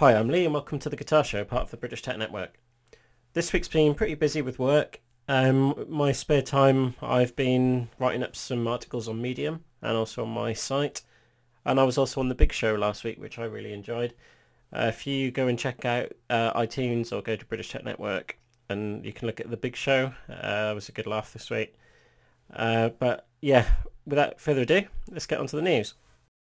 Hi, I'm Lee and welcome to the Guitar Show, part of the British Tech Network. This week's been pretty busy with work. My spare time I've been writing up some articles on Medium and also on my site. And I was also on the Big Show last week, which I really enjoyed. If you go and check out iTunes or go to British Tech Network and you can look at the Big Show. It was a good laugh this week. But yeah, without further ado, let's get on to the news.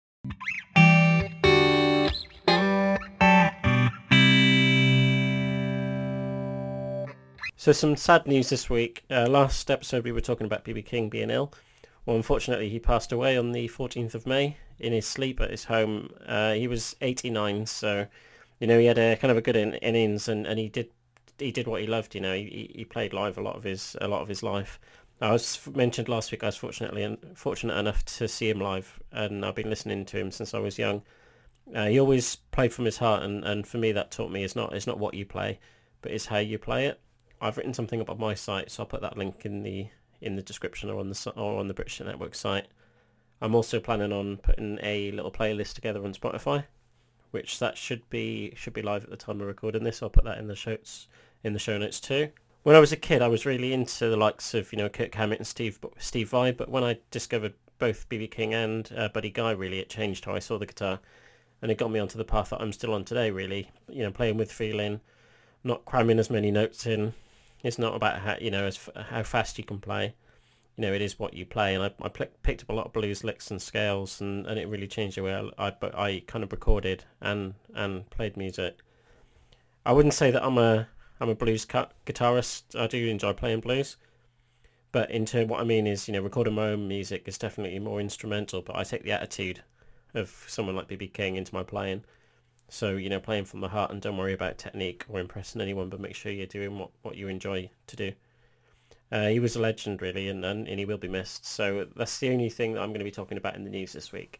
So some sad news this week. Last episode we were talking about BB King being ill. Well, unfortunately he passed away on the 14th of May in his sleep at his home. He was 89, so he had a kind of a good innings, and he did what he loved. He played live a lot of his life. I was mentioned last week I was fortunate enough to see him live, and I've been listening to him since I was young. He always played from his heart, and for me that taught me it's not what you play, but it's how you play it. I've written something up on my site, so I'll put that link in the description or on the British Network site. I'm also planning on putting a little playlist together on Spotify, which that should be live at the time of recording this. I'll put that in the show notes too. When I was a kid, I was really into the likes of Kirk Hammett and Steve Vai, but when I discovered both BB King and Buddy Guy, really it changed how I saw the guitar, and it got me onto the path that I'm still on today. Really, playing with feeling, not cramming as many notes in. It's not about how fast you can play. It is what you play. And I picked up a lot of blues licks and scales, and it really changed the way I kind of recorded and played music. I wouldn't say that I'm a blues guitarist. I do enjoy playing blues, but what I mean is, recording my own music is definitely more instrumental. But I take the attitude of someone like BB King into my playing. So, playing from the heart, and don't worry about technique or impressing anyone, but make sure you're doing what you enjoy to do. He was a legend, really, and he will be missed. So that's the only thing that I'm going to be talking about in the news this week.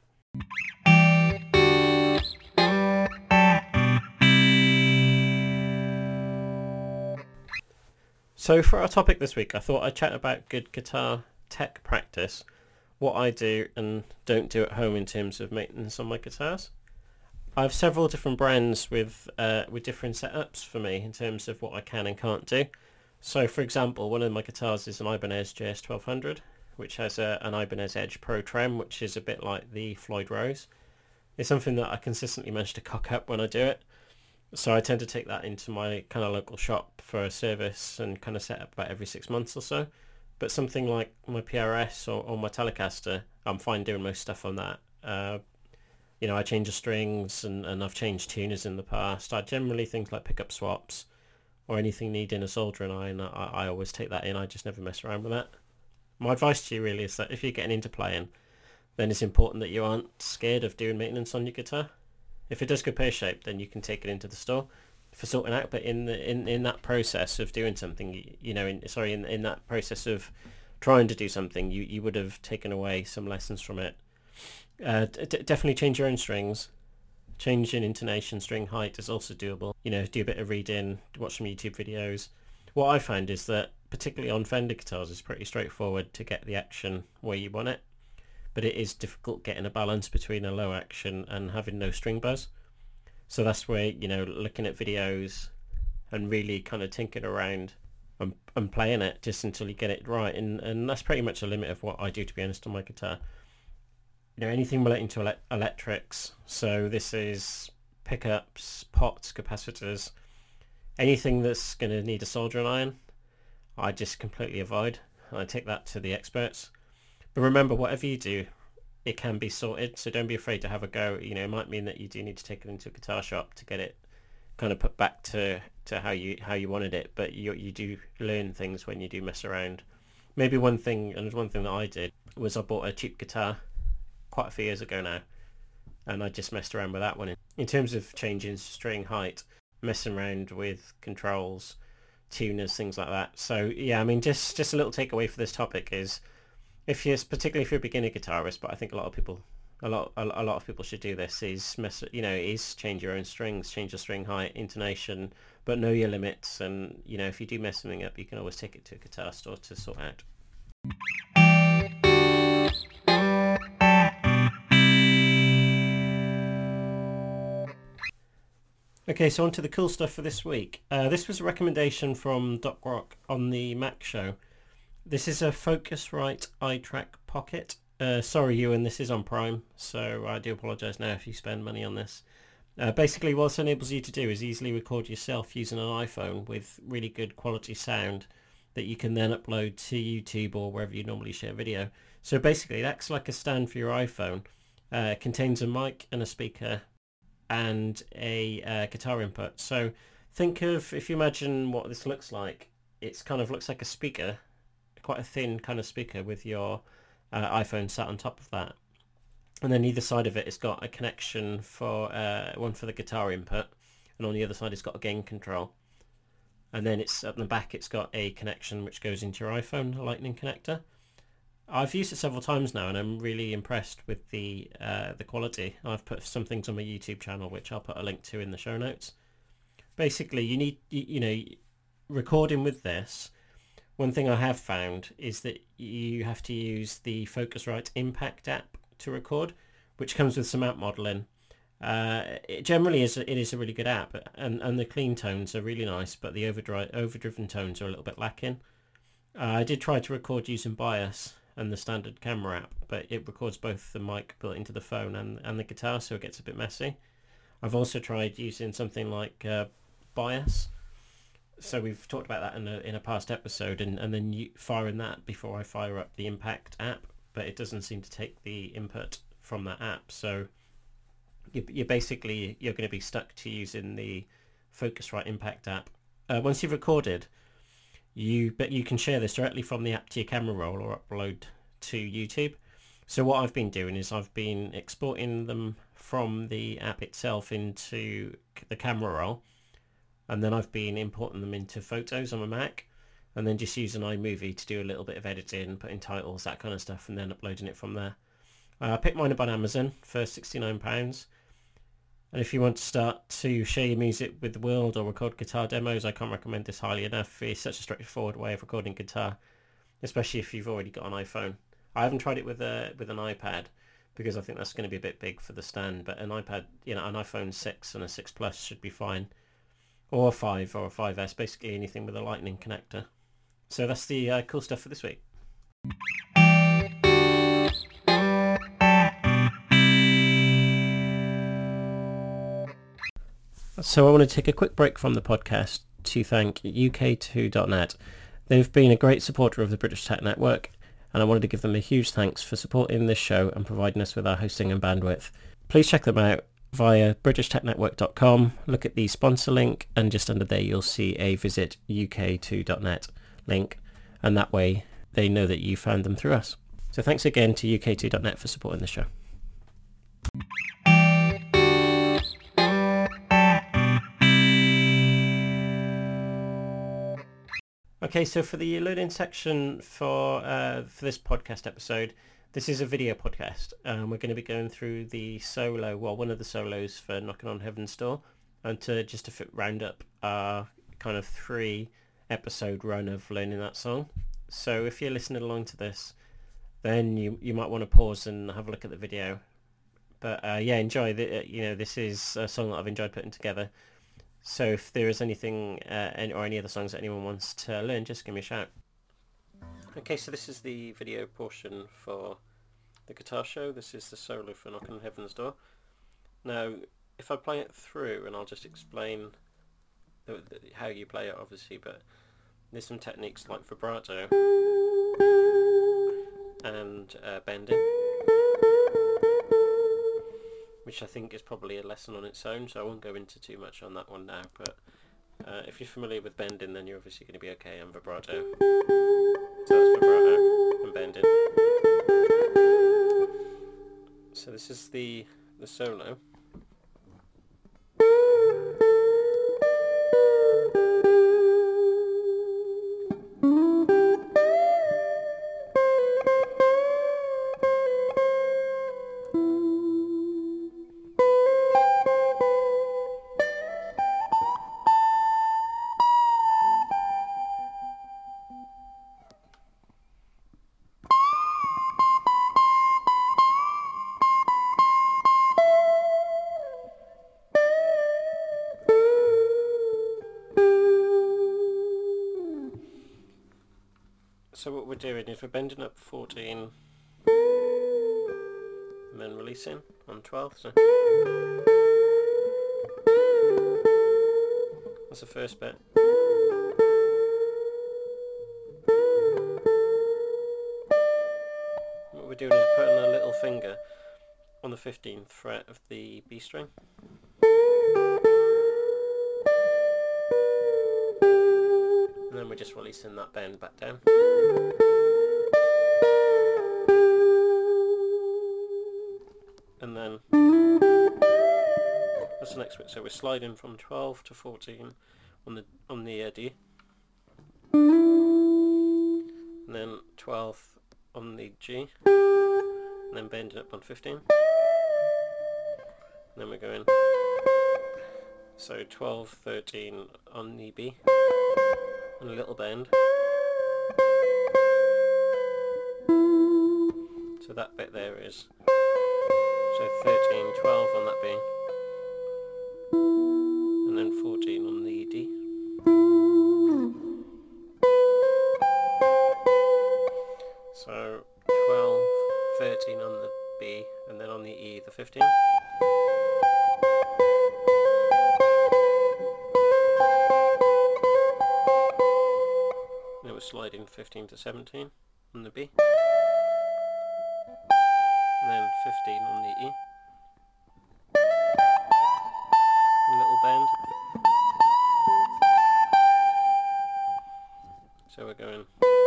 So for our topic this week, I thought I'd chat about good guitar tech practice, what I do and don't do at home in terms of maintenance on my guitars. I have several different brands with different setups for me in terms of what I can and can't do. So, for example, one of my guitars is an Ibanez JS1200, which has an Ibanez Edge Pro Trem, which is a bit like the Floyd Rose. It's something that I consistently manage to cock up when I do it. So I tend to take that into my kind of local shop for a service and kind of set up about every 6 months or so. But something like my PRS or my Telecaster, I'm fine doing most stuff on that. I change the strings and I've changed tuners in the past. I generally, things like pickup swaps or anything needing a soldering iron, I always take that in. I just never mess around with that. My advice to you really is that if you're getting into playing, then it's important that you aren't scared of doing maintenance on your guitar. If it does go pear-shaped, then you can take it into the store for sorting out. But in that process of doing something, in that process of trying to do something, you would have taken away some lessons from it. Definitely change your own strings. Changing intonation, string height is also doable. Do a bit of reading, watch some YouTube videos. What I find is that, particularly on Fender guitars, it's pretty straightforward to get the action where you want it. But it is difficult getting a balance between a low action and having no string buzz. So that's where, looking at videos and really kind of tinkering around and playing it just until you get it right. And that's pretty much the limit of what I do, to be honest, on my guitar. Anything relating to electrics. So this is pickups, pots, capacitors, anything that's going to need a soldering iron, I just completely avoid. I take that to the experts. But remember, whatever you do, it can be sorted. So don't be afraid to have a go. It might mean that you do need to take it into a guitar shop to get it kind of put back to how you wanted it. But you do learn things when you do mess around. Maybe one thing that I did was I bought a cheap guitar quite a few years ago now, and I just messed around with that one. In terms of changing string height, messing around with controls, tuners, things like that. So yeah, I mean, just a little takeaway for this topic is, particularly if you're a beginner guitarist, but I think a lot of people should do this, is change your own strings, change the string height, intonation, but know your limits. And if you do mess something up, you can always take it to a guitar store to sort out. Okay, so on to the cool stuff for this week. This was a recommendation from Doc Rock on the Mac show. This is a Focusrite iTrack Pocket. Sorry, Ewan, this is on Prime, so I do apologise now if you spend money on this. Basically, what this enables you to do is easily record yourself using an iPhone with really good quality sound that you can then upload to YouTube or wherever you normally share video. So basically, it acts like a stand for your iPhone. It contains a mic and a speaker and a guitar input. So think of, if you imagine what this looks like, it's kind of looks like a speaker, quite a thin kind of speaker with your iPhone sat on top of that. And then either side of it, it's got a connection for one for the guitar input, and on the other side, it's got a gain control. And then it's at the back, it's got a connection which goes into your iPhone, a lightning connector. I've used it several times now, and I'm really impressed with the quality. I've put some things on my YouTube channel, which I'll put a link to in the show notes. Basically, you need, you know, recording with this. One thing I have found is that you have to use the Focusrite Impact app to record, which comes with some app modeling. It generally is a really good app, and the clean tones are really nice, but the overdriven tones are a little bit lacking. I did try to record using Bias and the standard camera app, but it records both the mic built into the phone and the guitar, so it gets a bit messy. I've also tried using something like Bias. So we've talked about that in a past episode, and then firing that before I fire up the Impact app, but it doesn't seem to take the input from that app. So you're basically going to be stuck to using the Focusrite Impact app. Once you've recorded, you can share this directly from the app to your camera roll or upload to YouTube. So what I've been doing is I've been exporting them from the app itself into the camera roll, and then I've been importing them into Photos on my Mac, and then just using iMovie to do a little bit of editing, putting titles, that kind of stuff, and then uploading it from there. I picked mine up on Amazon for £69. And if you want to start to share your music with the world or record guitar demos, I can't recommend this highly enough. It's such a straightforward way of recording guitar, especially if you've already got an iPhone. I haven't tried it with an iPad because I think that's going to be a bit big for the stand, but an iPad, an iPhone 6 and a 6 Plus should be fine. Or a 5 or a 5S, basically anything with a lightning connector. So that's the cool stuff for this week. So I want to take a quick break from the podcast to thank UK2.net. They've been a great supporter of the British Tech Network, and I wanted to give them a huge thanks for supporting this show and providing us with our hosting and bandwidth. Please check them out via britishtechnetwork.com. Look at the sponsor link, and just under there you'll see a visit UK2.net link, and that way they know that you found them through us. So thanks again to UK2.net for supporting the show. Okay, so for the learning section for this podcast episode, this is a video podcast. We're going to be going through the solo, one of the solos for Knocking on Heaven's Door, and to round up our kind of 3-episode run of learning that song. So if you're listening along to this, then you might want to pause and have a look at the video. But enjoy. This is a song that I've enjoyed putting together. So if there is anything or any other songs that anyone wants to learn, just give me a shout. Okay, so this is the video portion for the guitar show. This is the solo for Knocking on Heaven's Door. Now, if I play it through, and I'll just explain how you play it, obviously, but there's some techniques like vibrato and bending, which I think is probably a lesson on its own, so I won't go into too much on that one now, but if you're familiar with bending, then you're obviously going to be okay on vibrato. So that's vibrato and bending. So this is the solo. So what we're doing is we're bending up 14 and then releasing on 12. So that's the first bit. What we're doing is putting a little finger on the 15th fret of the B string. And then we're just releasing that bend back down. And then that's the next bit. So we're sliding from 12 to 14 on the D. And then 12 on the G. And then bending up on 15. And then we're going so 12, 13 on the B. And a little bend. So that bit there is so 13, 12 on that B, and then 14 on the D. So 12, 13 on the B, and then on the E the 15. Then we're sliding 15 to 17 on the B. And then 15 on the E. A little bend. So we're going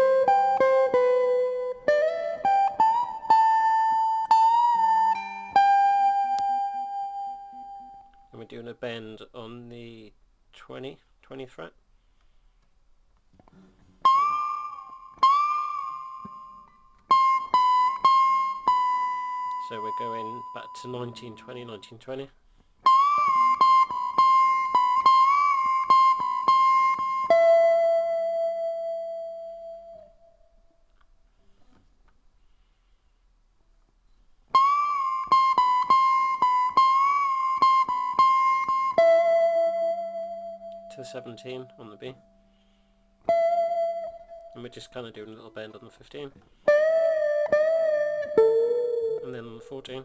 and we're doing a bend on the 20th fret. So we're going back to 1920, 1920. To 17 on the B. And we're just kind of doing a little bend on the 15. And then on the 14.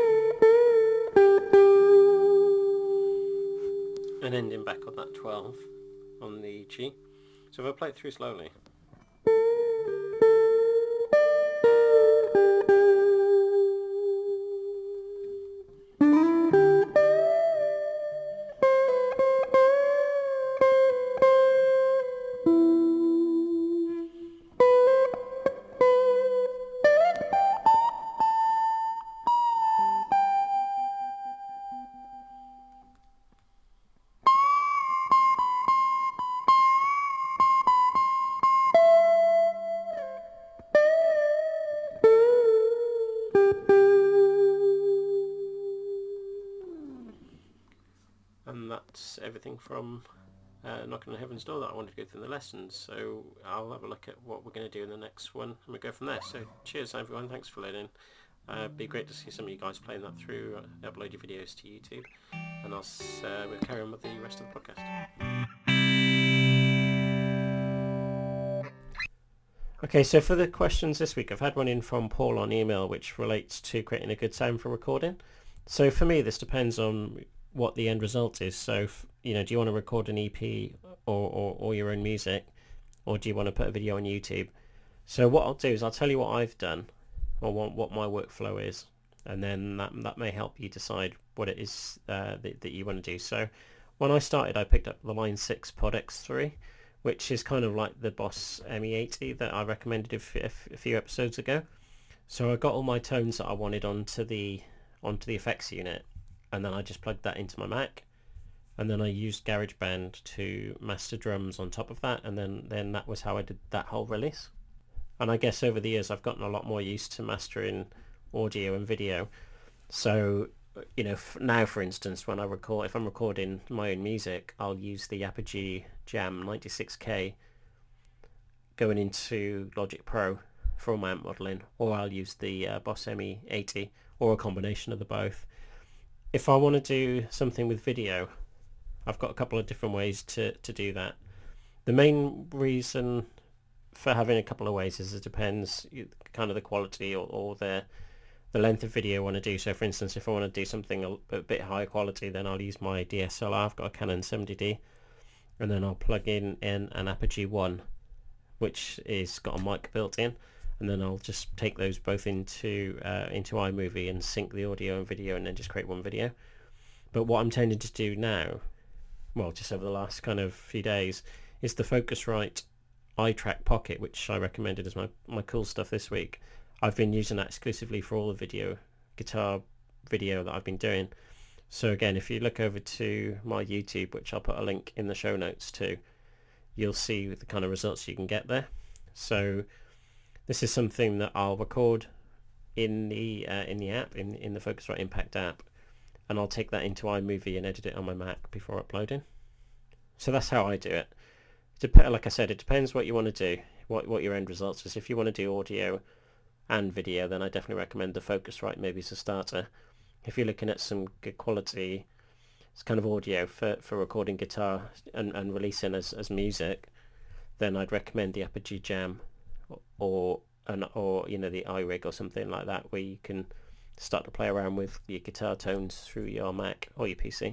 And ending back on that 12 on the G. So if I play it through slowly. And that's everything from Knocking on Heaven's Door that I wanted to go through in the lessons. So I'll have a look at what we're going to do in the next one and we'll go from there. So cheers everyone, thanks for listening. It'd be great to see some of you guys playing that through, upload your videos to YouTube, and we'll carry on with the rest of the podcast. Okay, so for the questions this week, I've had one in from Paul on email which relates to creating a good sound for recording. So for me, this depends on what the end result is. So, do you want to record an EP or your own music, or do you want to put a video on YouTube? So what I'll do is I'll tell you what I've done, or what my workflow is, and then that may help you decide what it is that you want to do. So when I started, I picked up the Line 6 Pod X3, which is kind of like the Boss ME80 that I recommended a few episodes ago. So I got all my tones that I wanted onto the effects unit, and then I just plugged that into my Mac, and then I used GarageBand to master drums on top of that, and then that was how I did that whole release. And I guess over the years I've gotten a lot more used to mastering audio and video. So now, for instance, when if I'm recording my own music, I'll use the Apogee Jam 96K going into Logic Pro for all my amp modeling, or I'll use the Boss ME80, or a combination of the both. If I want to do something with video, I've got a couple of different ways to do that. The main reason for having a couple of ways is it depends kind of the quality or the length of video I want to do. So for instance, if I want to do something a bit higher quality, then I'll use my DSLR. I've got a Canon 70D, and then I'll plug in an Apogee 1, which is got a mic built in, and then I'll just take those both into iMovie and sync the audio and video, and then just create one video. But what I'm tending to do now, well, just over the last kind of few days, is the Focusrite iTrack Pocket, which I recommended as my cool stuff this week. I've been using that exclusively for all the guitar video that I've been doing. So again, if you look over to my YouTube, which I'll put a link in the show notes to, you'll see the kind of results you can get there. So this is something that I'll record in the app, in the Focusrite Impact app, and I'll take that into iMovie and edit it on my Mac before uploading. So that's how I do it. Like I said, it depends what you want to do, what your end results is. If you want to do audio and video, then I definitely recommend the Focusrite maybe as a starter. If you're looking at some good quality kind of audio for recording guitar and releasing as music, then I'd recommend the Apogee Jam or the iRig or something like that, where you can start to play around with your guitar tones through your Mac or your PC.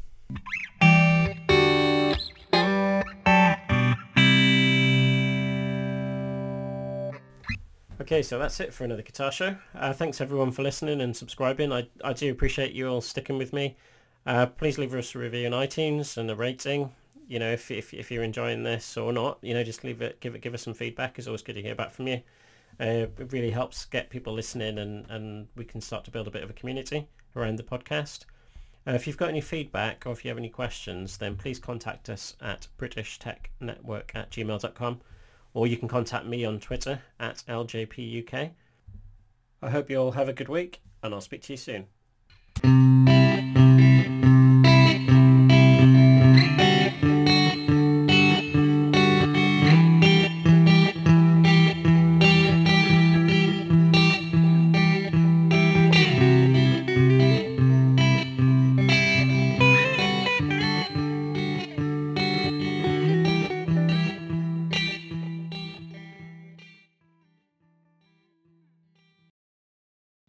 Okay, so that's it for another guitar show. Thanks everyone for listening and subscribing. I do appreciate you all sticking with me. Please leave us a review on iTunes and a rating. You know, if you're enjoying this or not, you know, just give us some feedback. It's always good to hear back from you. It really helps get people listening, and we can start to build a bit of a community around the podcast. If you've got any feedback or if you have any questions, then please contact us at britishtechnetwork@gmail.com, or you can contact me on Twitter @LJPUK. I hope you all have a good week, and I'll speak to you soon.